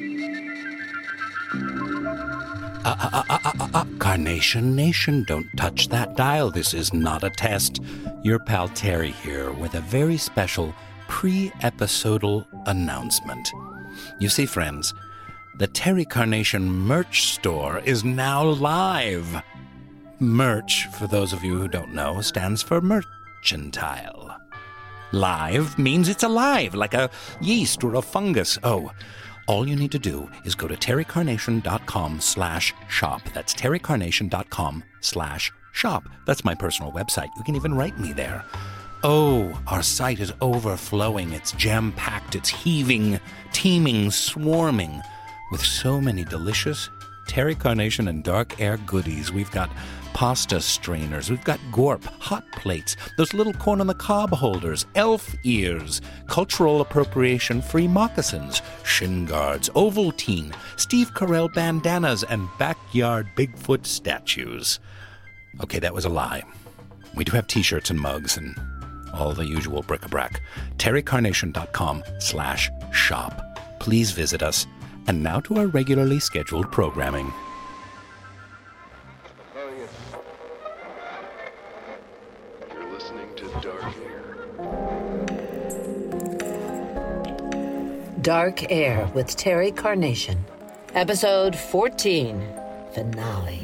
Carnation Nation, don't touch that dial. This is not a test. Your pal Terry here with a very special pre-episodal announcement. You see, friends, the Terry Carnation merch store is now live. Merch, for those of you who don't know, stands for merchantile. Live means it's alive, like a yeast or a fungus. Oh, all you need to do is go to terrycarnation.com/shop. That's terrycarnation.com/shop. That's my personal website. You can even write me there. Oh, our site is overflowing. It's jam-packed. It's heaving, teeming, swarming with so many delicious Terry Carnation and Dark Air goodies. We've got pasta strainers, we've got gorp, hot plates, those little corn-on-the-cob holders, elf ears, cultural appropriation-free moccasins, shin guards, Ovaltine, Steve Carell bandanas, and backyard Bigfoot statues. Okay, that was a lie. We do have t-shirts and mugs and all the usual bric-a-brac. terrycarnation.com/shop. Please visit us. And now to our regularly scheduled programming. You're listening to Dark Air. Dark Air with Terry Carnation. Episode 14, Finale.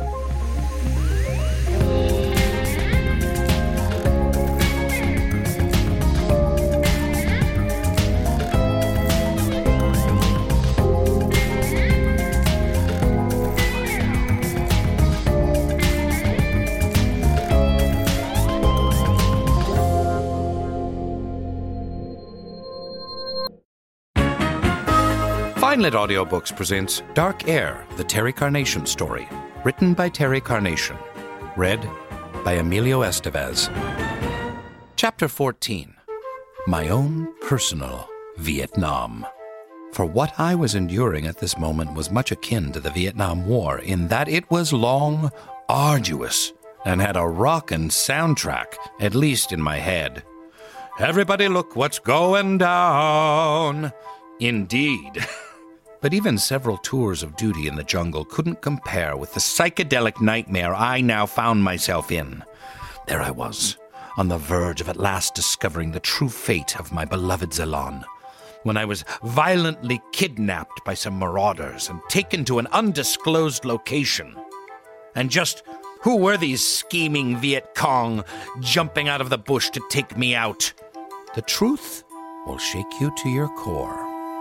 Finelit Audiobooks presents Dark Air, the Terry Carnation story, written by Terry Carnation, read by Emilio Estevez. Chapter 14, My Own Personal Vietnam. For what I was enduring at this moment was much akin to the Vietnam War in that it was long, arduous, and had a rockin' soundtrack, at least in my head. Everybody look what's going down. Indeed. But even several tours of duty in the jungle couldn't compare with the psychedelic nightmare I now found myself in. There I was, on the verge of at last discovering the true fate of my beloved Ceylon, when I was violently kidnapped by some marauders and taken to an undisclosed location. And just who were these scheming Viet Cong jumping out of the bush to take me out? The truth will shake you to your core.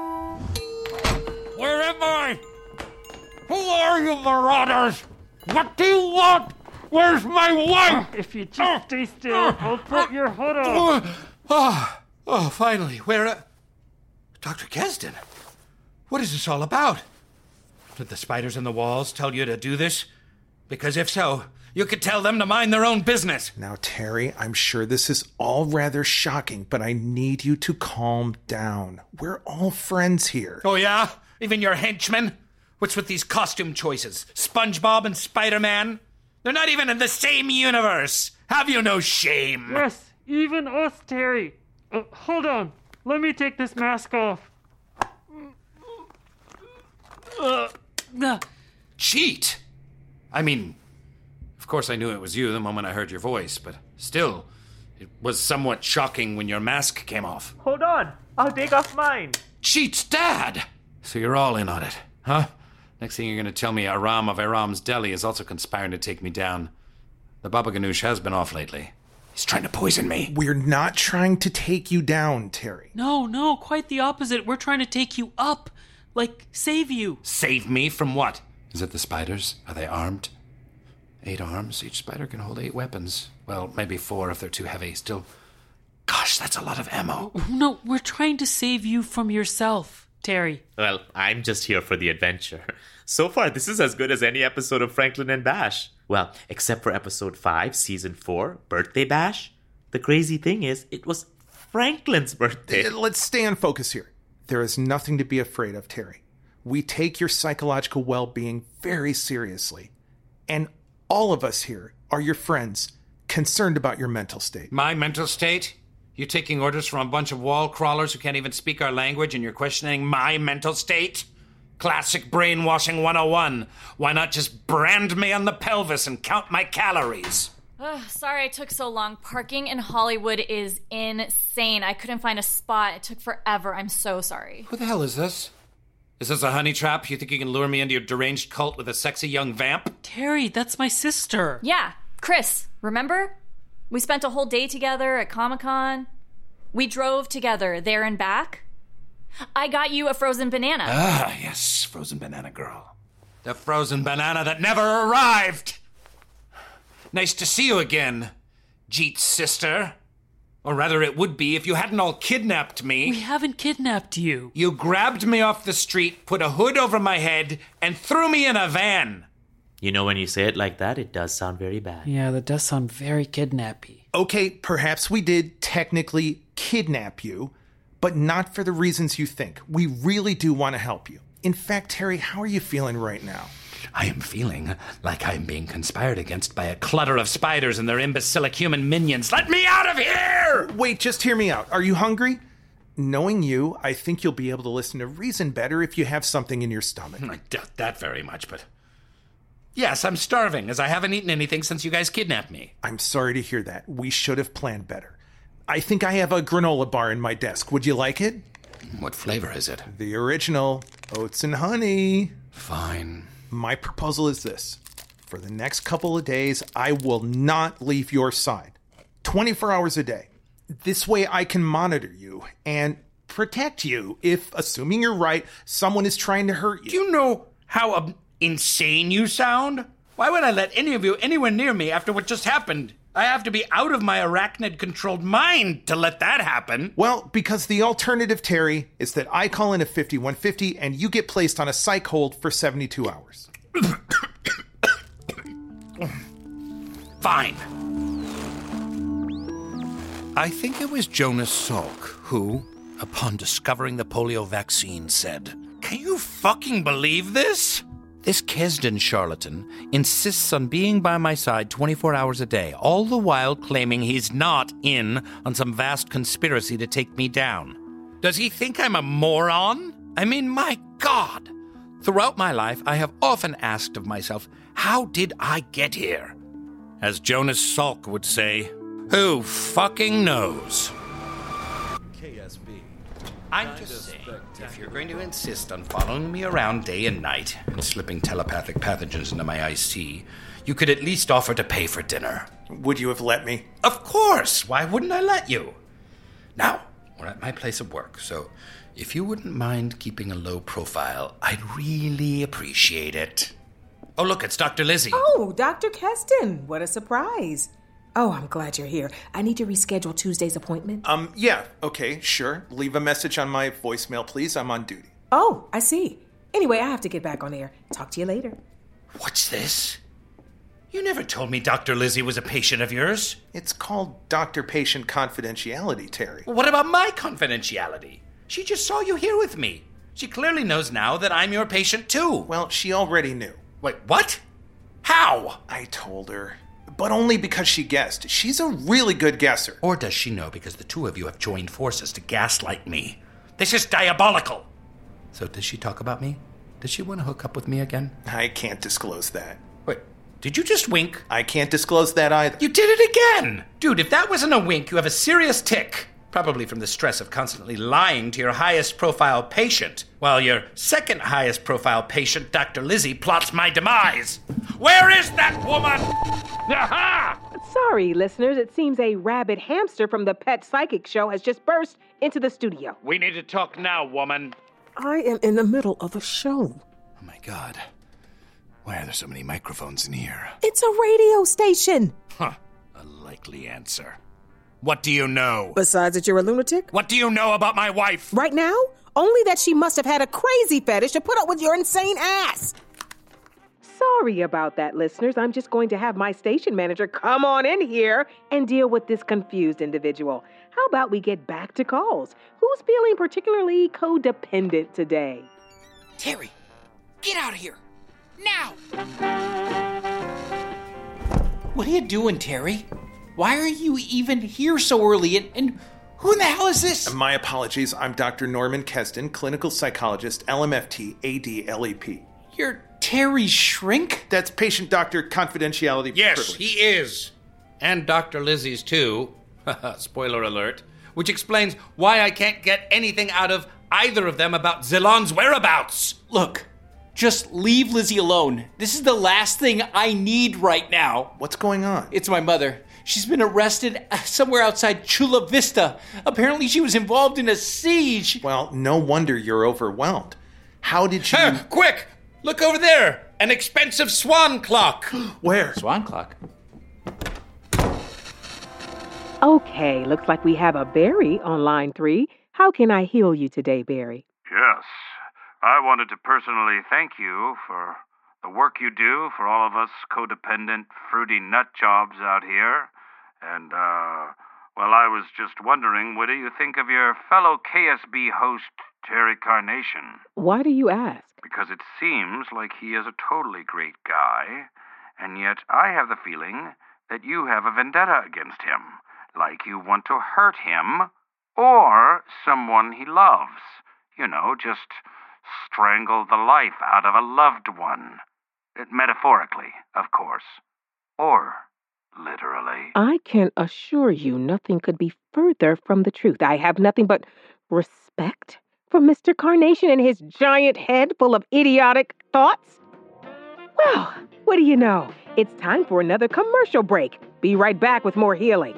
Where am I? Who are you, marauders? What do you want? Where's my wife? If you just stay still, I'll put your hood on. Finally. Where, Dr. Kesden? What is this all about? Did the spiders in the walls tell you to do this? Because if so, you could tell them to mind their own business. Now, Terry, I'm sure this is all rather shocking, but I need you to calm down. We're all friends here. Oh, yeah? Even your henchmen? What's with these costume choices? SpongeBob and Spider-Man? They're not even in the same universe. Have you no shame? Yes, even us, Terry. Hold on. Let me take this mask off. Cheat? I mean, of course I knew it was you the moment I heard your voice, but still, it was somewhat shocking when your mask came off. Hold on. I'll take off mine. Cheat's dad! So you're all in on it, huh? Next thing you're going to tell me Aram of Aram's Deli is also conspiring to take me down. The Baba Ganoush has been off lately. He's trying to poison me. We're not trying to take you down, Terry. No, quite the opposite. We're trying to take you up. Like, save you. Save me from what? Is it the spiders? Are they armed? 8 arms. Each spider can hold 8 weapons. Well, maybe 4 if they're too heavy. Still, gosh, that's a lot of ammo. No, we're trying to save you from yourself, Terry. Well, I'm just here for the adventure. So far, this is as good as any episode of Franklin and Bash. Well, except for episode 5, season 4, Birthday Bash. The crazy thing is, it was Franklin's birthday. Let's stay on focus here. There is nothing to be afraid of, Terry. We take your psychological well-being very seriously. And all of us here are your friends, concerned about your mental state. My mental state? You taking orders from a bunch of wall crawlers who can't even speak our language and you're questioning my mental state? Classic brainwashing 101. Why not just brand me on the pelvis and count my calories? Sorry it took so long. Parking in Hollywood is insane. I couldn't find a spot. It took forever. I'm so sorry. Who the hell is this? Is this a honey trap? You think you can lure me into your deranged cult with a sexy young vamp? Terry, that's my sister. Yeah, Chris, remember? We spent a whole day together at Comic-Con. We drove together there and back. I got you a frozen banana. Ah, yes, frozen banana girl. The frozen banana that never arrived! Nice to see you again, Jeet's sister. Or rather, it would be if you hadn't all kidnapped me. We haven't kidnapped you. You grabbed me off the street, put a hood over my head, and threw me in a van. You know, when you say it like that, it does sound very bad. Yeah, that does sound very kidnappy. Okay, perhaps we did technically kidnap you, but not for the reasons you think. We really do want to help you. In fact, Terry, how are you feeling right now? I am feeling like I'm being conspired against by a clutter of spiders and their imbecilic human minions. Let me out of here! Wait, just hear me out. Are you hungry? Knowing you, I think you'll be able to listen to reason better if you have something in your stomach. I doubt that very much, but... Yes, I'm starving, as I haven't eaten anything since you guys kidnapped me. I'm sorry to hear that. We should have planned better. I think I have a granola bar in my desk. Would you like it? What flavor is it? The original. Oats and honey. Fine. My proposal is this. For the next couple of days, I will not leave your side. 24 hours a day. This way I can monitor you and protect you if, assuming you're right, someone is trying to hurt you. Do you know how insane you sound? Why would I let any of you anywhere near me after what just happened? I have to be out of my arachnid-controlled mind to let that happen. Well, because the alternative, Terry, is that I call in a 5150 and you get placed on a psych hold for 72 hours. Fine. I think it was Jonas Salk who, upon discovering the polio vaccine, said, "Can you fucking believe this? This Kesden charlatan insists on being by my side 24 hours a day, all the while claiming he's not in on some vast conspiracy to take me down. Does he think I'm a moron? I mean, my God! Throughout my life, I have often asked of myself, how did I get here? As Jonas Salk would say, who fucking knows?" I'm just saying, if you're going to insist on following me around day and night and slipping telepathic pathogens into my iced tea, you could at least offer to pay for dinner. Would you have let me? Of course! Why wouldn't I let you? Now, we're at my place of work, so if you wouldn't mind keeping a low profile, I'd really appreciate it. Oh, look, it's Dr. Lizzie. Oh, Dr. Keston. What a surprise. Oh, I'm glad you're here. I need to reschedule Tuesday's appointment. Yeah, okay, sure. Leave a message on my voicemail, please. I'm on duty. Oh, I see. Anyway, I have to get back on air. Talk to you later. What's this? You never told me Dr. Lizzie was a patient of yours. It's called doctor-patient confidentiality, Terry. What about my confidentiality? She just saw you here with me. She clearly knows now that I'm your patient, too. Well, she already knew. Wait, what? How? I told her. But only because she guessed. She's a really good guesser. Or does she know because the two of you have joined forces to gaslight me? This is diabolical. So does she talk about me? Does she want to hook up with me again? I can't disclose that. Wait, did you just wink? I can't disclose that either. You did it again! Dude, if that wasn't a wink, you have a serious tic. Probably from the stress of constantly lying to your highest profile patient, while your second highest profile patient, Dr. Lizzie, plots my demise. Where is that woman? Aha! Sorry, listeners. It seems a rabid hamster from the Pet Psychic Show has just burst into the studio. We need to talk now, woman. I am in the middle of a show. Oh my God. Why are there so many microphones in here? It's a radio station. Huh. A likely answer. What do you know? Besides that you're a lunatic? What do you know about my wife? Right now? Only that she must have had a crazy fetish to put up with your insane ass. Sorry about that, listeners. I'm just going to have my station manager come on in here and deal with this confused individual. How about we get back to calls? Who's feeling particularly codependent today? Terry, get out of here. Now! What are you doing, Terry? Why are you even here so early? And Who in the hell is this? My apologies. I'm Dr. Norman Kesden, clinical psychologist, LMFT, ADLEP. You're Terry Shrink? That's patient-doctor confidentiality Yes, privilege. he is. And Dr. Lizzie's too. Spoiler alert. Which explains why I can't get anything out of either of them about Zilon's whereabouts. Look, just leave Lizzie alone. This is the last thing I need right now. What's going on? It's my mother. She's been arrested somewhere outside Chula Vista. Apparently she was involved in a siege. Well, no wonder you're overwhelmed. How did you... Quick! Look over there! An expensive swan clock! Where? Swan clock? Okay, looks like we have a Barry on line 3. How can I heal you today, Barry? Yes. I wanted to personally thank you for the work you do for all of us codependent, fruity nut jobs out here. And, well, I was just wondering, what do you think of your fellow KSB host, Terry Carnation? Why do you ask? Because it seems like he is a totally great guy, and yet I have the feeling that you have a vendetta against him. Like you want to hurt him, or someone he loves. You know, just strangle the life out of a loved one. Metaphorically, of course. Or literally. I can assure you nothing could be further from the truth. I have nothing but respect for Mr. Carnation and his giant head full of idiotic thoughts. Well, what do you know? It's time for another commercial break. Be right back with more healing.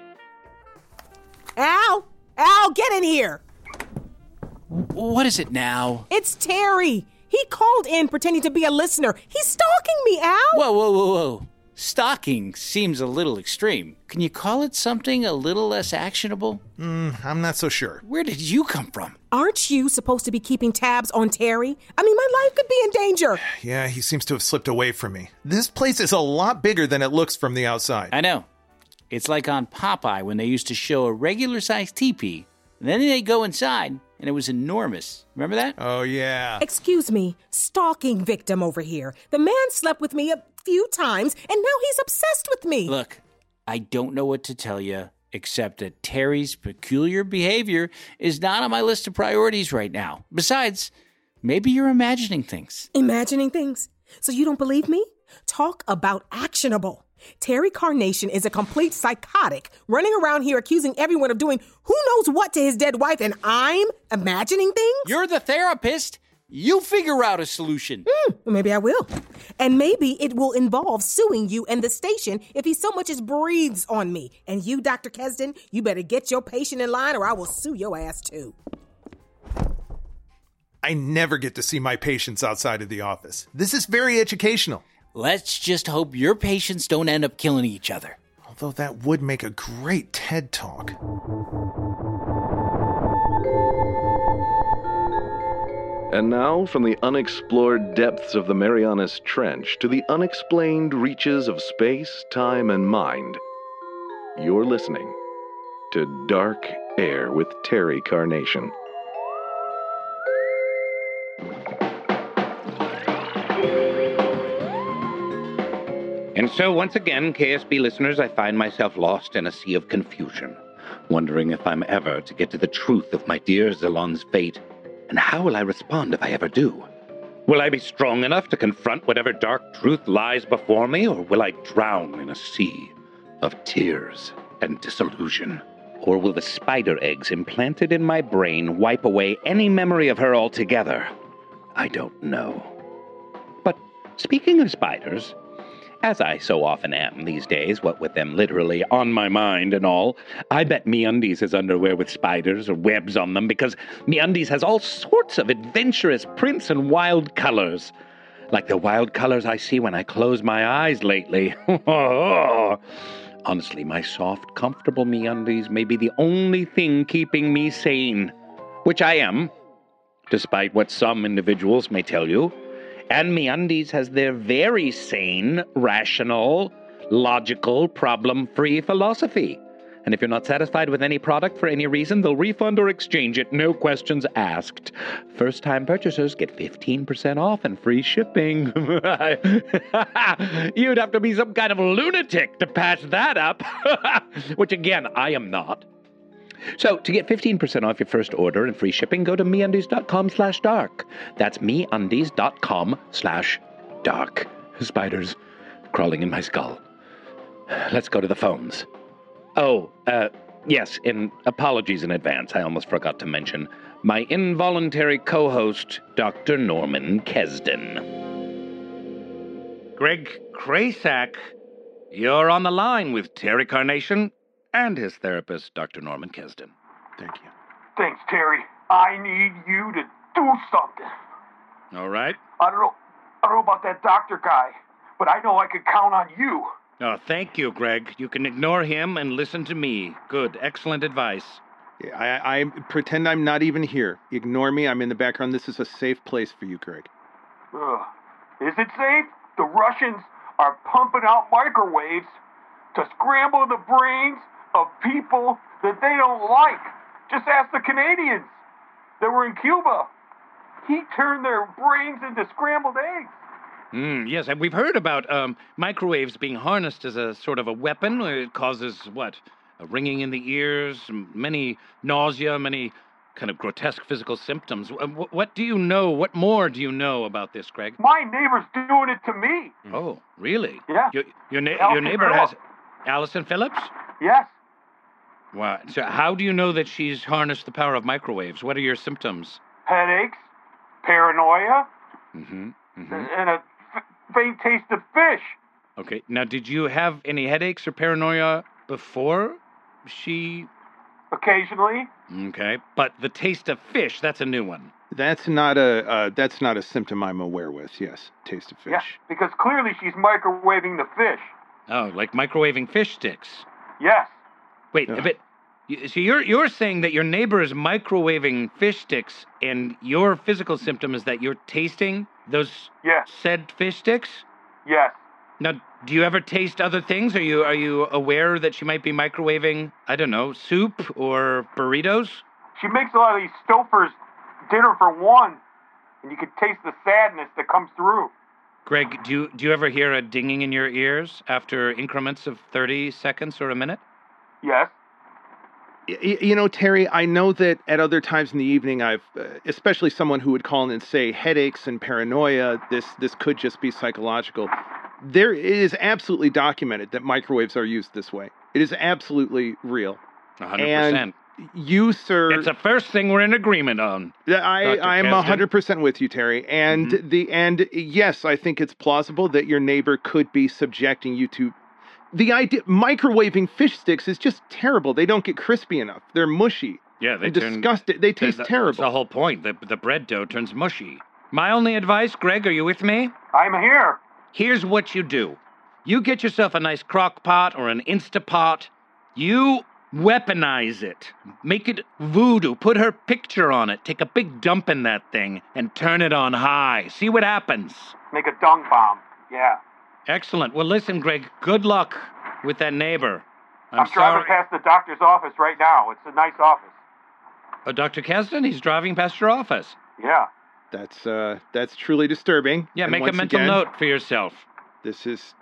Al! Al, get in here! What is it now? It's Terry. He called in pretending to be a listener. He's stalking me, Al! Whoa. Stalking seems a little extreme. Can you call it something a little less actionable? I'm not so sure. Where did you come from? Aren't you supposed to be keeping tabs on Terry? I mean, my life could be in danger. Yeah, he seems to have slipped away from me. This place is a lot bigger than it looks from the outside. I know. It's like on Popeye when they used to show a regular-sized teepee, and then they'd go inside, and it was enormous. Remember that? Oh, yeah. Excuse me, stalking victim over here. The man slept with me a few times, and now he's obsessed with me. Look, I don't know what to tell you, except that Terry's peculiar behavior is not on my list of priorities right now. Besides, maybe you're imagining things. Imagining things? So you don't believe me? Talk about actionable. Terry Carnation is a complete psychotic, running around here accusing everyone of doing who knows what to his dead wife, and I'm imagining things? You're the therapist. You figure out a solution. Maybe I will. And maybe it will involve suing you and the station if he so much as breathes on me. And you, Dr. Kesden, you better get your patient in line or I will sue your ass too. I never get to see my patients outside of the office. This is very educational. Let's just hope your patients don't end up killing each other. Although that would make a great TED Talk. And now, from the unexplored depths of the Marianas Trench to the unexplained reaches of space, time, and mind, you're listening to Dark Air with Terry Carnation. And so, once again, KSB listeners, I find myself lost in a sea of confusion, wondering if I'm ever to get to the truth of my dear Zilon's fate, and how will I respond if I ever do? Will I be strong enough to confront whatever dark truth lies before me, or will I drown in a sea of tears and disillusion? Or will the spider eggs implanted in my brain wipe away any memory of her altogether? I don't know. But speaking of spiders, as I so often am these days, what with them literally on my mind and all, I bet MeUndies has underwear with spiders or webs on them because MeUndies has all sorts of adventurous prints and wild colors. Like the wild colors I see when I close my eyes lately. Honestly, my soft, comfortable MeUndies may be the only thing keeping me sane. Which I am, despite what some individuals may tell you. And MeUndies has their very sane, rational, logical, problem-free philosophy. And if you're not satisfied with any product for any reason, they'll refund or exchange it, no questions asked. First-time purchasers get 15% off and free shipping. You'd have to be some kind of lunatic to patch that up. Which, again, I am not. So, to get 15% off your first order and free shipping, go to MeUndies.com/dark. That's MeUndies.com/dark. Spiders crawling in my skull. Let's go to the phones. Oh, yes, and apologies in advance. I almost forgot to mention my involuntary co-host, Dr. Norman Kesden. Greg Krasak, you're on the line with Terry Carnation and his therapist, Dr. Norman Kesden. Thank you. Thanks, Terry. I need you to do something. All right. I don't know about that doctor guy, but I know I could count on you. Oh, thank you, Greg. You can ignore him and listen to me. Good, excellent advice. Yeah, I pretend I'm not even here. Ignore me. I'm in the background. This is a safe place for you, Greg. Is it safe? The Russians are pumping out microwaves to scramble the brains of people that they don't like. Just ask the Canadians that were in Cuba. He turned their brains into scrambled eggs. Yes, and we've heard about microwaves being harnessed as a sort of a weapon. It causes, what, a ringing in the ears, many nausea, many kind of grotesque physical symptoms. What do you know? What more do you know about this, Greg? My neighbor's doing it to me. Oh, really? Yeah. Your neighbor has... Allison Phillips? Yes. Wow. So how do you know that she's harnessed the power of microwaves? What are your symptoms? Headaches, paranoia, and a faint taste of fish. Okay. Now, did you have any headaches or paranoia before she... Occasionally. Okay. But the taste of fish, that's a new one. That's not a symptom I'm aware with. Yes, taste of fish. Yeah, because clearly she's microwaving the fish. Oh, like microwaving fish sticks. Yes. Wait, but so you're saying that your neighbor is microwaving fish sticks, and your physical symptom is that you're tasting those said fish sticks? Yes. Now, do you ever taste other things? Are you aware that she might be microwaving, I don't know, soup or burritos? She makes a lot of these Stouffer's dinner for one, and you can taste the sadness that comes through. Greg, do you ever hear a dinging in your ears after increments of 30 seconds or a minute? Yes. You know, Terry, I know that at other times in the evening, I've, especially someone who would call in and say headaches and paranoia, this could just be psychological. It is absolutely documented that microwaves are used this way. It is absolutely real. 100%. And you, sir... It's the first thing we're in agreement on. I'm 100% with you, Terry. And yes, I think it's plausible that your neighbor could be subjecting you to... The idea, microwaving fish sticks is just terrible. They don't get crispy enough. They're mushy. Yeah, they disgusting. They taste terrible. That's the whole point. The bread dough turns mushy. My only advice, Greg, are you with me? I'm here. Here's what you do. You get yourself a nice crock pot or an Instapot. You weaponize it. Make it voodoo. Put her picture on it. Take a big dump in that thing and turn it on high. See what happens. Make a dung bomb. Yeah. Excellent. Well, listen, Greg, good luck with that neighbor. I'm driving past the doctor's office right now. It's a nice office. Oh, Dr. Kesden? He's driving past your office. Yeah. That's truly disturbing. Yeah, and make a mental note for yourself. This is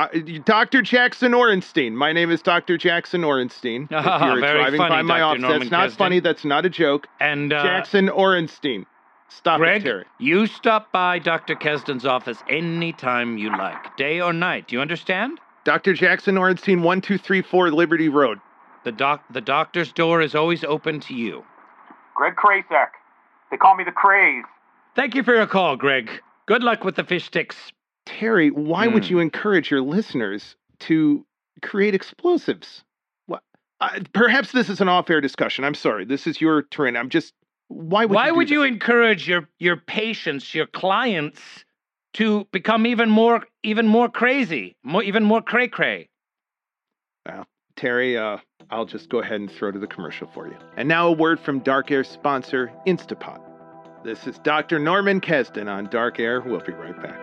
Dr. Jackson Orenstein. My name is Dr. Jackson Orenstein. If you're very driving funny, by my Dr. office, Norman that's not Kesden. funny. That's not a joke. And Jackson Orenstein. Stop Greg, it, Terry. You stop by Dr. Kesden's office anytime you like, day or night. Do you understand? Dr. Jackson Orenstein, 1234 Liberty Road. The doctor's door is always open to you. Greg Krasak. They call me the Craze. Thank you for your call, Greg. Good luck with the fish sticks. Terry, why would you encourage your listeners to create explosives? What? Perhaps this is an off-air discussion. I'm sorry. This is your terrain. I'm just... Why would you encourage your patients, your clients, to become even more crazy, even more cray-cray? Well, Terry, I'll just go ahead and throw to the commercial for you. And now a word from Dark Air's sponsor, Instapot. This is Dr. Norman Kesden on Dark Air. We'll be right back.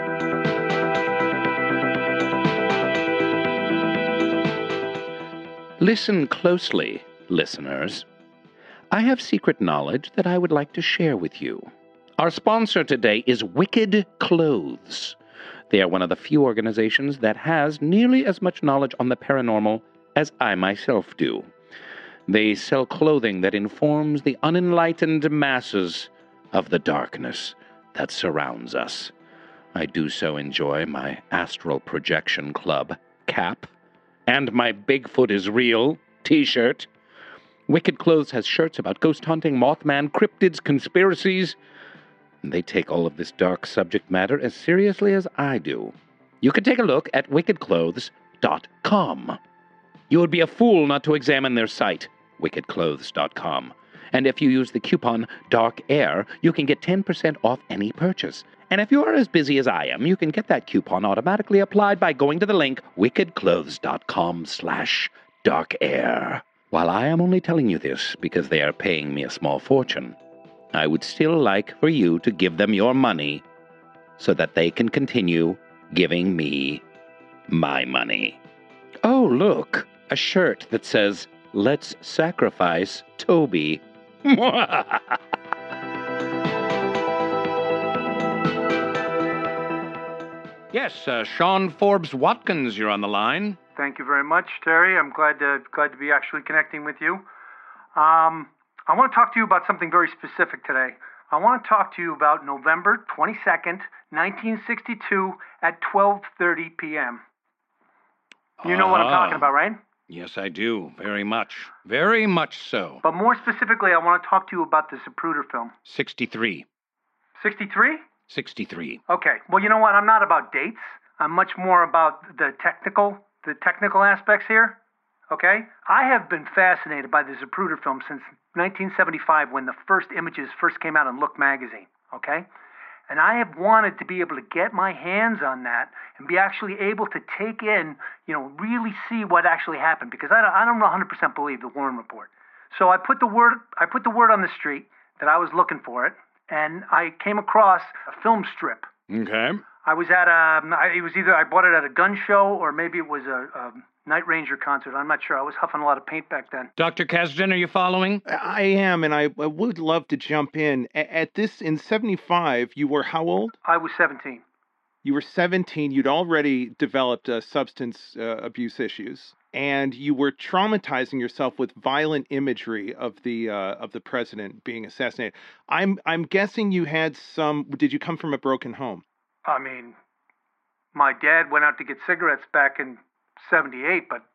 Listen closely, listeners. I have secret knowledge that I would like to share with you. Our sponsor today is Wicked Clothes. They are one of the few organizations that has nearly as much knowledge on the paranormal as I myself do. They sell clothing that informs the unenlightened masses of the darkness that surrounds us. I do so enjoy my Astral Projection Club cap and my Bigfoot is Real t-shirt. Wicked Clothes has shirts about ghost hunting, Mothman, cryptids, conspiracies. They take all of this dark subject matter as seriously as I do. You can take a look at wickedclothes.com. You would be a fool not to examine their site, wickedclothes.com. And if you use the coupon Dark Air, you can get 10% off any purchase. And if you are as busy as I am, you can get that coupon automatically applied by going to the link wickedclothes.com/darkair. While I am only telling you this because they are paying me a small fortune, I would still like for you to give them your money so that they can continue giving me my money. Oh, look, a shirt that says, "Let's sacrifice Toby." Yes, Sean Forbes Watkins, you're on the line. Thank you very much, Terry. I'm glad to be actually connecting with you. I want to talk to you about something very specific today. I want to talk to you about November 22nd, 1962 at 12:30 p.m. You know what I'm talking about, right? Yes, I do. Very much. Very much so. But more specifically, I want to talk to you about the Zapruder film. 63. 63? 63. Okay. Well, you know what? I'm not about dates. I'm much more about the technical aspects here. Okay? I have been fascinated by the Zapruder film since 1975 when the first images first came out in Look magazine. Okay? And I have wanted to be able to get my hands on that and be actually able to take in, really see what actually happened, because I don't 100% believe the Warren Report. So I put the word on the street that I was looking for it, and I came across a film strip. Okay. I was at I bought it at a gun show or maybe it was a Night Ranger concert. I'm not sure. I was huffing a lot of paint back then. Dr. Kasdan, are you following? I am, and I would love to jump in. At this, in 75, you were how old? I was 17. You were 17. You'd already developed substance abuse issues, and you were traumatizing yourself with violent imagery of the president being assassinated. I'm guessing you had some. Did you come from a broken home? I mean, my dad went out to get cigarettes back in 78, but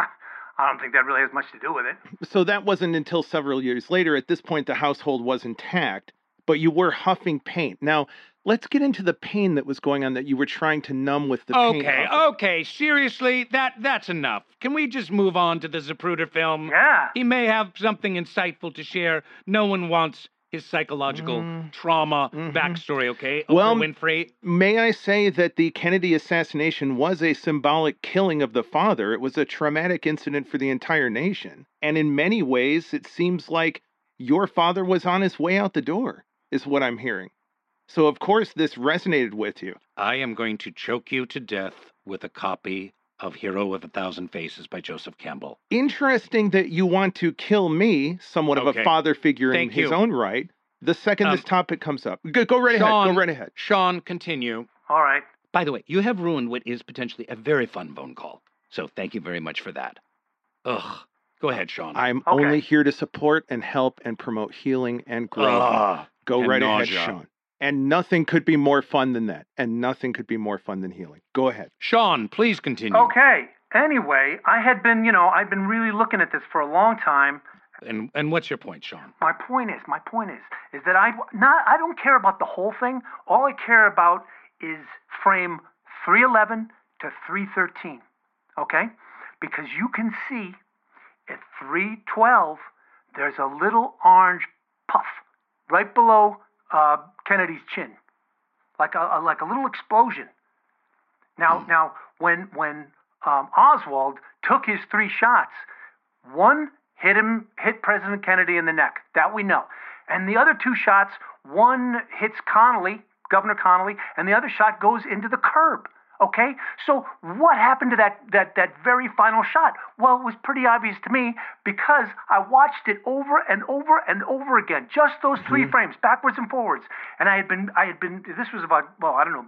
I don't think that really has much to do with it. So that wasn't until several years later. At this point, the household was intact, but you were huffing paint. Now, let's get into the pain that was going on that you were trying to numb with the paint. Okay, seriously, that's enough. Can we just move on to the Zapruder film? Yeah. He may have something insightful to share. No one wants his psychological trauma backstory, okay? Well, Oprah Winfrey. May I say that the Kennedy assassination was a symbolic killing of the father. It was a traumatic incident for the entire nation. And in many ways, it seems like your father was on his way out the door, is what I'm hearing. So, of course, this resonated with you. I am going to choke you to death with a copy of Hero with 1,000 Faces by Joseph Campbell. Interesting that you want to kill me, somewhat of a father figure in his own right, the second this topic comes up. Go right ahead. Go right ahead. Sean, continue. All right. By the way, you have ruined what is potentially a very fun phone call. So thank you very much for that. Ugh. Go ahead, Sean. I'm only here to support and help and promote healing and growth. Go right ahead, Sean. And nothing could be more fun than that. And nothing could be more fun than healing. Go ahead. Sean, please continue. Okay. Anyway, I've been really looking at this for a long time. And what's your point, Sean? My point is that I don't care about the whole thing. All I care about is frame 311 to 313. Okay? Because you can see at 312 there's a little orange puff right below Kennedy's chin, like a little explosion. Now, when Oswald took his 3 shots, one hit President Kennedy in the neck. That we know, and the other 2 shots, one hits Governor Connolly, and the other shot goes into the curb. Okay, so what happened to that very final shot? Well, it was pretty obvious to me because I watched it over and over and over again, just those 3 frames, backwards and forwards. And I had been. This was about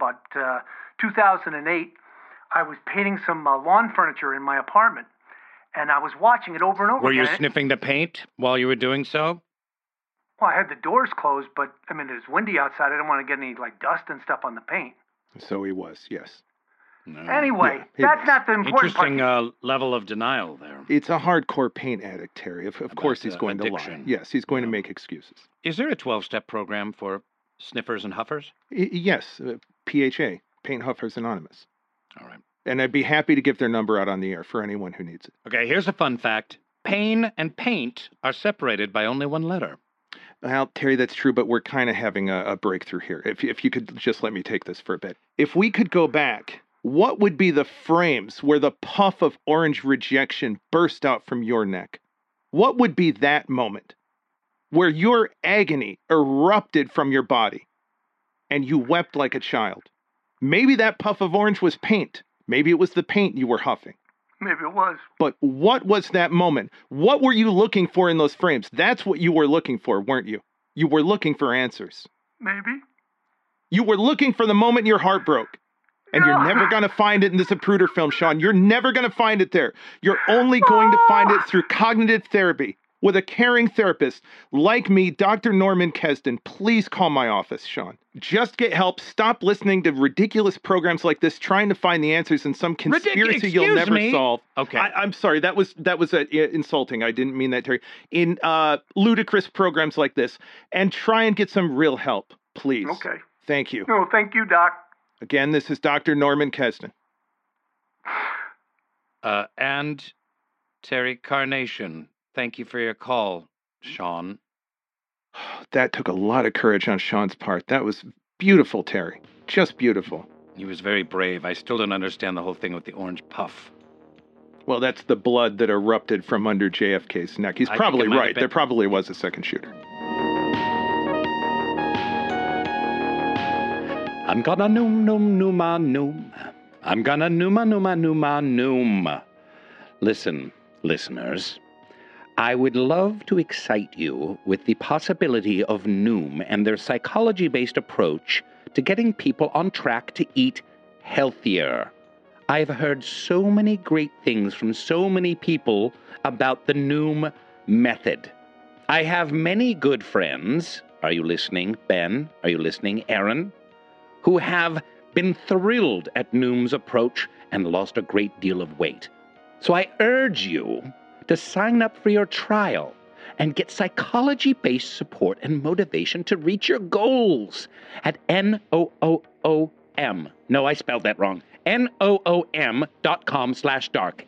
2008. I was painting some lawn furniture in my apartment, and I was watching it over and over Were you again. sniffing the paint while you were doing so? Well, I had the doors closed, but, I mean, it's windy outside. I didn't want to get any, like, dust and stuff on the paint. So he was, yes. Anyway, Yeah, that's not the important Interesting part. level of denial there. It's a hardcore paint addict, Terry. Of course he's going to lie. addiction. Yes, he's going to make excuses. Is there a 12-step program for sniffers and huffers? Yes, PHA, Paint Huffers Anonymous. All right. And I'd be happy to give their number out on the air for anyone who needs it. Okay, here's a fun fact. Pain and paint are separated by only one letter. Well, Terry, that's true, but we're kind of having a breakthrough here. If you could just let me take this for a bit. If we could go back, what would be the frames where the puff of orange rejection burst out from your neck? What would be that moment where your agony erupted from your body and you wept like a child? Maybe that puff of orange was paint. Maybe it was the paint you were huffing. Maybe it was. But what was that moment? What were you looking for in those frames? That's what you were looking for, weren't you? You were looking for answers. Maybe. You were looking for the moment your heart broke. And you're never going to find it in this Zapruder film, Sean. You're never going to find it there. You're only going to find it through cognitive therapy with a caring therapist like me, Dr. Norman Kesden. Please call my office, Sean. Just get help. Stop listening to ridiculous programs like this, trying to find the answers in some conspiracy you'll never solve. Okay. I'm sorry. That was insulting. I didn't mean that, Terry. In ludicrous programs like this. And try and get some real help, please. Okay. Thank you. No, thank you, Doc. Again, this is Dr. Norman Kesden. And Terry Carnation, thank you for your call, Sean. That took a lot of courage on Sean's part. That was beautiful, Terry. Just beautiful. He was very brave. I still don't understand the whole thing with the orange puff. Well, that's the blood that erupted from under JFK's neck. He's probably right. There probably was a second shooter. I'm gonna noom. I'm gonna noom. Listen, listeners. I would love to excite you with the possibility of Noom and their psychology-based approach to getting people on track to eat healthier. I've heard so many great things from so many people about the Noom method. I have many good friends. Are you listening, Ben? Are you listening, Aaron? Who have been thrilled at Noom's approach and lost a great deal of weight. So I urge you to sign up for your trial and get psychology-based support and motivation to reach your goals at NOOM. No, I spelled that wrong. NOOM.com/dark.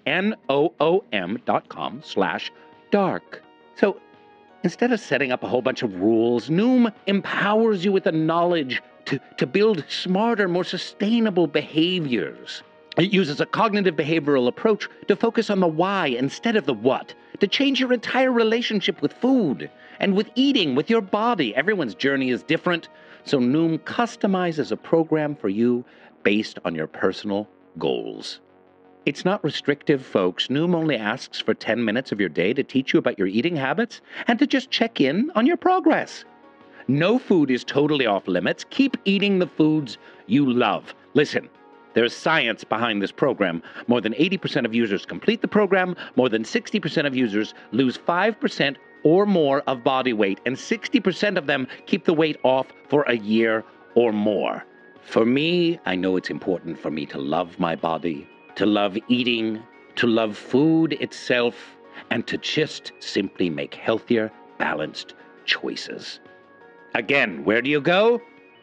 NOOM.com/dark. So instead of setting up a whole bunch of rules, Noom empowers you with the knowledge to build smarter, more sustainable behaviors. It uses a cognitive behavioral approach to focus on the why instead of the what, to change your entire relationship with food and with eating, with your body. Everyone's journey is different, so Noom customizes a program for you based on your personal goals. It's not restrictive, folks. Noom only asks for 10 minutes of your day to teach you about your eating habits and to just check in on your progress. No food is totally off limits. Keep eating the foods you love. Listen, there's science behind this program. More than 80% of users complete the program. More than 60% of users lose 5% or more of body weight. And 60% of them keep the weight off for a year or more. For me, I know it's important for me to love my body, to love eating, to love food itself, and to just simply make healthier, balanced choices. Again, where do you go?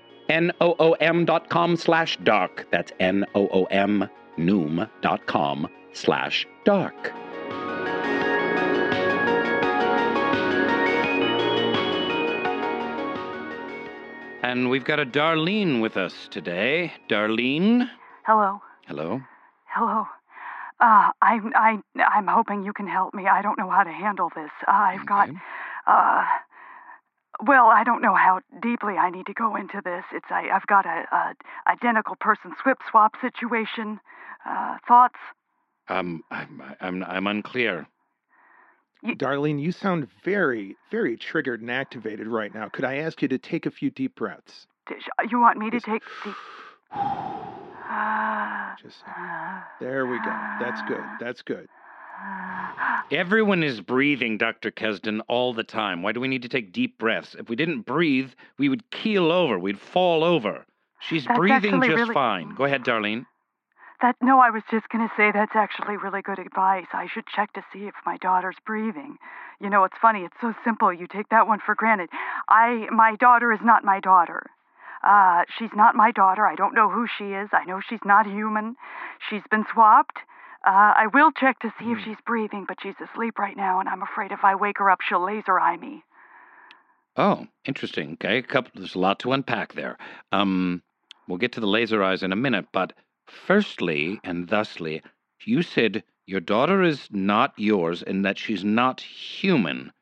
NOOM.com/dark. That's NOOM, Noom.com/dark. And we've got a Darlene with us today. Darlene? Hello. Hello. Hello. I'm hoping you can help me. I don't know how to handle this. I've got, well, I don't know how deeply I need to go into this. I've got a identical person swap situation. Thoughts? I'm unclear. Darlene, you sound very, very triggered and activated right now. Could I ask you to take a few deep breaths? You want me to take deep... There we go. That's good. That's good. Everyone is breathing, Dr. Kesden, all the time. Why do we need to take deep breaths? If we didn't breathe, we would keel over. We'd fall over. She's That's breathing actually just really- fine. Go ahead, Darlene. No, I was just going to say that's actually really good advice. I should check to see if my daughter's breathing. You know, it's funny. It's so simple. You take that one for granted. My daughter is not my daughter. She's not my daughter. I don't know who she is. I know she's not human. She's been swapped. I will check to see if she's breathing, but she's asleep right now, and I'm afraid if I wake her up, she'll laser eye me. Oh, interesting. Okay, there's a lot to unpack there. We'll get to the laser eyes in a minute, but firstly and thusly, you said your daughter is not yours and that she's not human.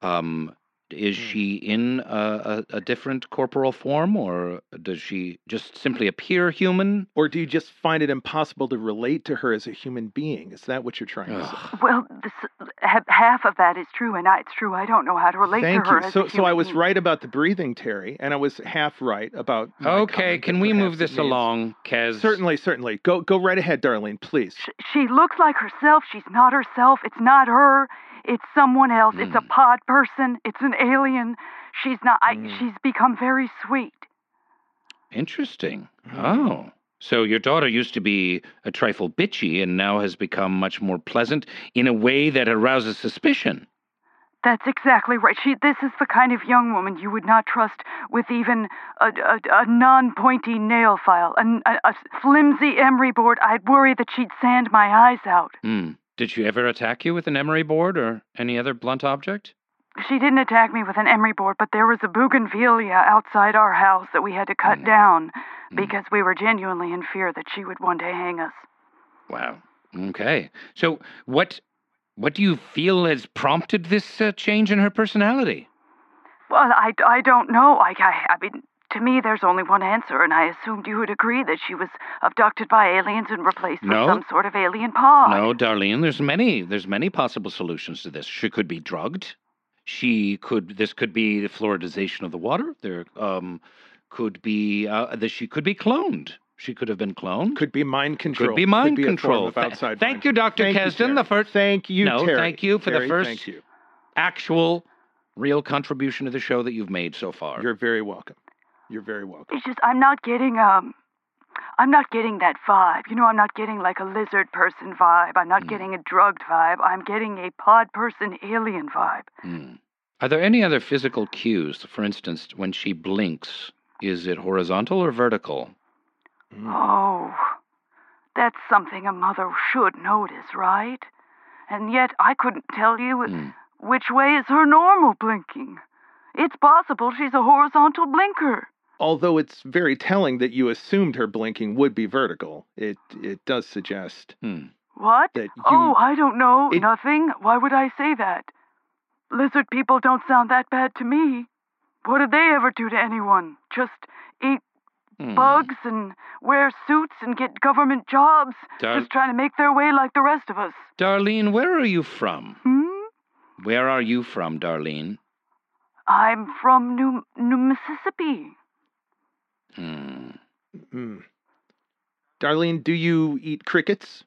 Is she in a different corporal form, or does she just simply appear human? Or do you just find it impossible to relate to her as a human being? Is that what you're trying to say? Well, half of that is true, and it's true. I don't know how to relate Thank to her you. as a So human I was being. right about the breathing, Terry, and I was half right about my Okay, comment can that we perhaps move it this means- along, Kez? Certainly. Go right ahead, Darlene, please. She looks like herself. She's not herself. It's not her. It's someone else. It's a pod person. It's an alien. She's not. She's become very sweet. Interesting. Oh. So your daughter used to be a trifle bitchy and now has become much more pleasant in a way that arouses suspicion. That's exactly right. This is the kind of young woman you would not trust with even a non-pointy nail file, a flimsy emery board. I'd worry that she'd sand my eyes out. Did she ever attack you with an emery board or any other blunt object? She didn't attack me with an emery board, but there was a bougainvillea outside our house that we had to cut down because we were genuinely in fear that she would one day hang us. Wow. Okay. So what do you feel has prompted this change in her personality? Well, I don't know. I mean, to me, there's only one answer, and I assumed you would agree that she was abducted by aliens and replaced with some sort of alien pod. No, Darlene, there's many possible solutions to this. She could be drugged. This could be the fluoridization of the water. There could be that she could be cloned. She could have been cloned. Could be mind control. Could be mind Could be a control. form of outside Thank mind you, Dr. control. Kesden. The first. Thank you, Terry. Thank you for Terry, the first thank you. actual, real contribution to the show that you've made so far. You're very welcome. You're very welcome. It's just I'm not getting that vibe. You know, I'm not getting like a lizard person vibe. I'm not getting a drugged vibe. I'm getting a pod person alien vibe. Are there any other physical cues? For instance, when she blinks, is it horizontal or vertical? Oh, that's something a mother should notice, right? And yet I couldn't tell you which way is her normal blinking. It's possible she's a horizontal blinker. Although it's very telling that you assumed her blinking would be vertical, it does suggest What? that you... Oh, I don't know. Nothing. Why would I say that? Lizard people don't sound that bad to me. What did they ever do to anyone? Just eat bugs and wear suits and get government jobs, just trying to make their way like the rest of us. Darlene, where are you from? Where are you from, Darlene? I'm from New Mississippi. Darlene, do you eat crickets?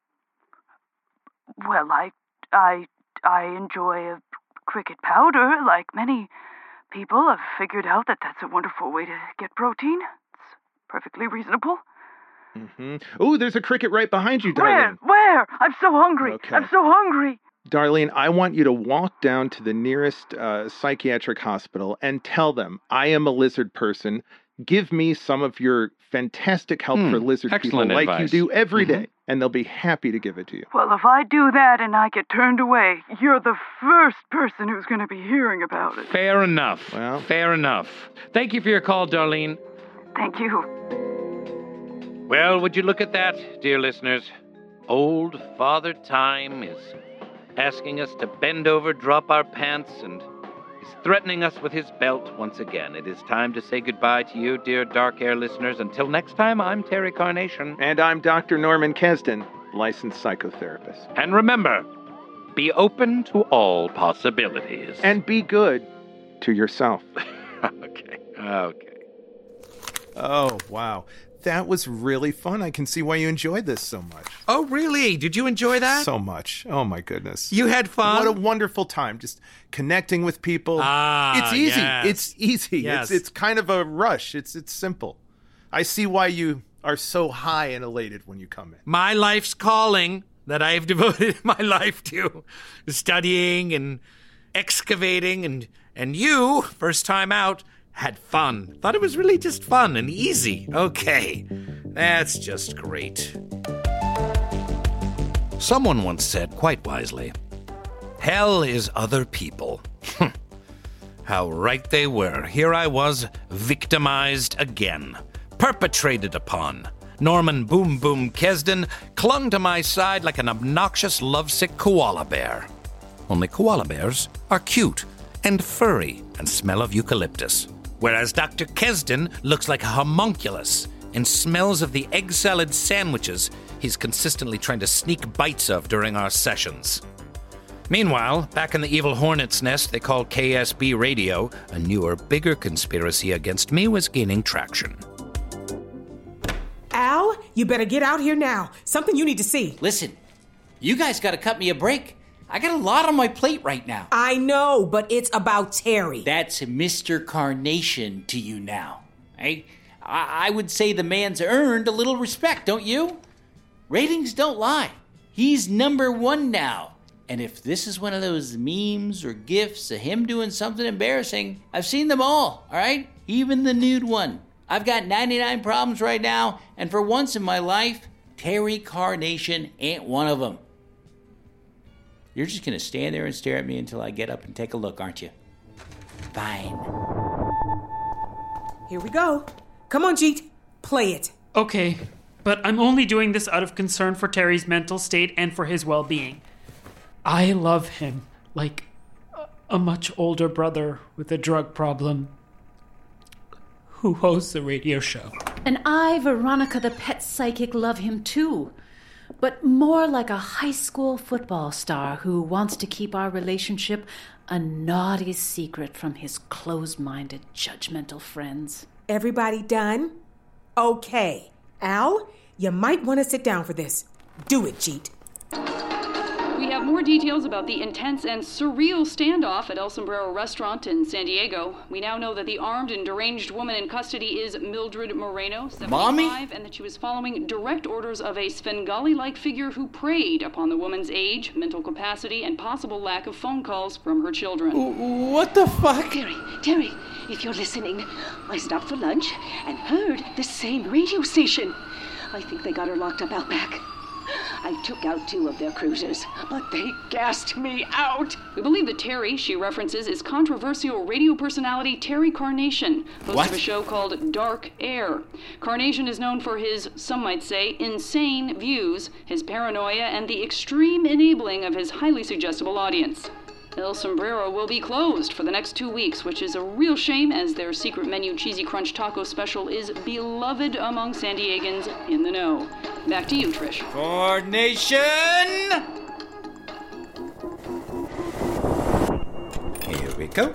Well, I enjoy a cricket powder, like many people. I've figured out that that's a wonderful way to get protein. It's perfectly reasonable. Oh, there's a cricket right behind you, Darlene. Where? I'm so hungry. Okay. I'm so hungry. Darlene, I want you to walk down to the nearest psychiatric hospital and tell them, I am a lizard person. Give me some of your fantastic help for lizard people like advice. you do every day, and they'll be happy to give it to you. Well, if I do that and I get turned away, you're the first person who's going to be hearing about it. Fair enough. Well, fair enough. Thank you for your call, Darlene. Thank you. Well, would you look at that, dear listeners? Old Father Time is asking us to bend over, drop our pants, and is threatening us with his belt once again. It is time to say goodbye to you, dear Dark Air listeners. Until next time, I'm Terry Carnation. And I'm Dr. Norman Kesden, licensed psychotherapist. And remember, be open to all possibilities. And be good to yourself. Okay. Oh, wow. That was really fun. I can see why you enjoyed this so much. Oh, really? Did you enjoy that? So much. Oh, my goodness. You had fun? What a wonderful time. Just connecting with people. It's easy. Yes. It's easy. Yes. It's kind of a rush. It's simple. I see why you are so high and elated when you come in. My life's calling that I've devoted my life to. Studying and excavating, and you, first time out, had fun. Thought it was really just fun and easy. Okay, that's just great. Someone once said, quite wisely, hell is other people. How right they were. Here I was, victimized again, perpetrated upon. Norman Boom Boom Kesden clung to my side like an obnoxious, lovesick koala bear. Only koala bears are cute and furry and smell of eucalyptus. Whereas Dr. Kesden looks like a homunculus and smells of the egg salad sandwiches he's consistently trying to sneak bites of during our sessions. Meanwhile, back in the evil hornet's nest they call KSB Radio, a newer, bigger conspiracy against me was gaining traction. Al, you better get out here now. Something you need to see. Listen, you guys gotta cut me a break. I got a lot on my plate right now. I know, but it's about Terry. That's Mr. Carnation to you now. I would say the man's earned a little respect, don't you? Ratings don't lie. He's #1 now. And if this is one of those memes or gifs of him doing something embarrassing, I've seen them all right? Even the nude one. I've got 99 problems right now, and for once in my life, Terry Carnation ain't one of them. You're just gonna stand there and stare at me until I get up and take a look, aren't you? Fine. Here we go. Come on, Jeet. Play it. Okay, but I'm only doing this out of concern for Terry's mental state and for his well-being. I love him like a much older brother with a drug problem who hosts a radio show. And I, Veronica the pet psychic, love him too. But more like a high school football star who wants to keep our relationship a naughty secret from his closed-minded, judgmental friends. Everybody done? Okay. Al, you might want to sit down for this. Do it, Jeet. We have more details about the intense and surreal standoff at El Sombrero restaurant in San Diego. We now know that the armed and deranged woman in custody is Mildred Moreno, 75, Mommy? and that she was following direct orders of a Svengali-like figure who preyed upon the woman's age, mental capacity, and possible lack of phone calls from her children. What the fuck? Terry, if you're listening, I stopped for lunch and heard the same radio station. I think they got her locked up out back. I took out 2 of their cruisers, but they gassed me out. We believe that Terry, she references, is controversial radio personality Terry Carnation, host of a show called Dark Air. Carnation is known for his, some might say, insane views, his paranoia, and the extreme enabling of his highly suggestible audience. El Sombrero will be closed for the next 2 weeks, which is a real shame as their secret menu Cheesy Crunch Taco Special is beloved among San Diegans in the know. Back to you, Trish. Coordination! Here we go.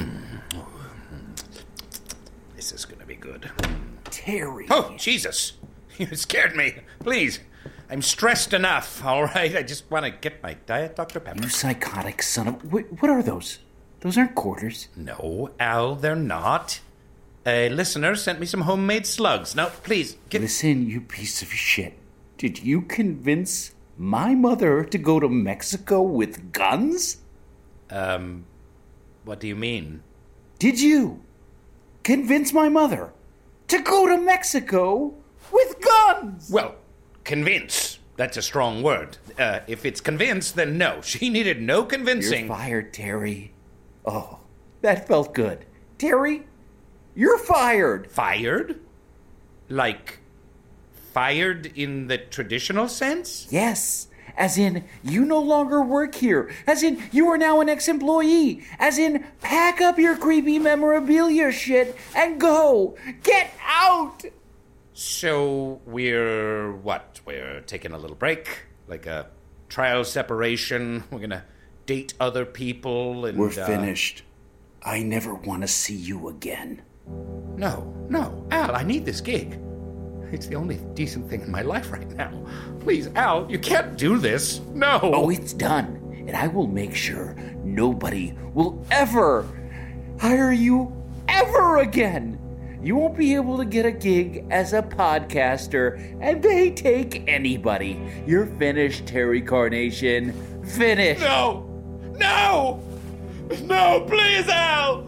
This is gonna be good. Terry. Oh, Jesus. You scared me. Please. I'm stressed enough, all right? I just want to get my Diet Dr. Pepper. You psychotic son of... What are those? Those aren't quarters. No, Al, they're not. A listener sent me some homemade slugs. Now, please, Listen, you piece of shit. Did you convince my mother to go to Mexico with guns? What do you mean? Did you convince my mother to go to Mexico with guns? Well, convince. That's a strong word. If it's convince, then no. She needed no convincing. You're fired, Terry. Oh, that felt good. Terry, you're fired. Fired? Like, fired in the traditional sense? Yes. As in, you no longer work here. As in, you are now an ex-employee. As in, pack up your creepy memorabilia shit and go. Get out! So we're what? We're taking a little break? Like a trial separation? We're gonna date other people and... We're finished. I never want to see you again. No, Al, I need this gig. It's the only decent thing in my life right now. Please, Al, you can't do this. No. Oh, it's done. And I will make sure nobody will ever hire you ever again. You won't be able to get a gig as a podcaster, and they take anybody. You're finished, Terry Carnation. Finished. No! No! No, please, Al!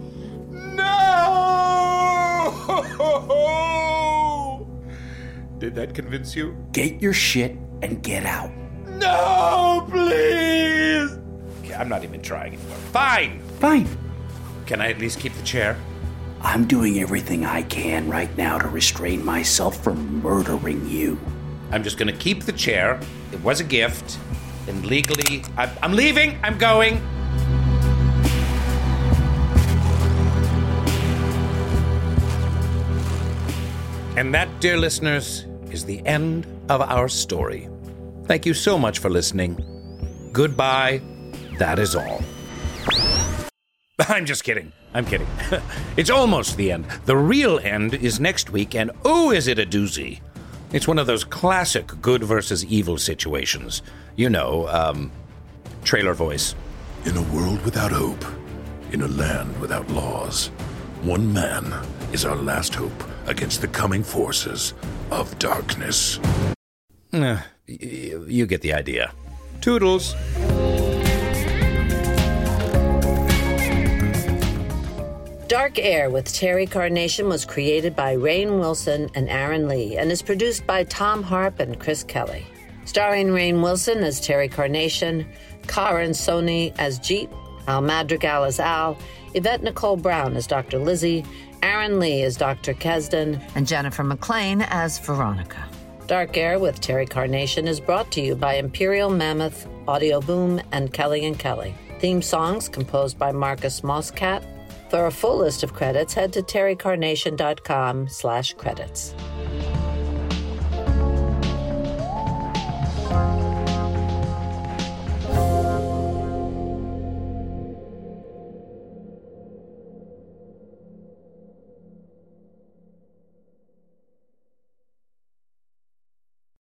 No! Did that convince you? Get your shit and get out. No, please! Okay, I'm not even trying anymore. Fine! Fine. Can I at least keep the chair? I'm doing everything I can right now to restrain myself from murdering you. I'm just gonna keep the chair. It was a gift. And legally, I'm leaving! I'm going! And that, dear listeners, is the end of our story. Thank you so much for listening. Goodbye. That is all. I'm just kidding. I'm kidding. It's almost the end. The real end is next week, and oh, is it a doozy. It's one of those classic good versus evil situations. You know, trailer voice. In a world without hope, in a land without laws, one man is our last hope against the coming forces of darkness. You get the idea. Toodles. Dark Air with Terry Carnation was created by Rainn Wilson and Aaron Lee and is produced by Tom Harp and Chris Kelly. Starring Rainn Wilson as Terry Carnation, Karan Soni as Jeet, Al Madrigal as Al, Yvette Nicole Brown as Dr. Lizzie, Aaron Lee as Dr. Kesden, and Jennifer McLean as Veronica. Dark Air with Terry Carnation is brought to you by Imperial Mammoth, Audio Boom, and Kelly & Kelly. Theme songs composed by Marcus Mosscat. For a full list of credits, head to terrycarnation.com/credits.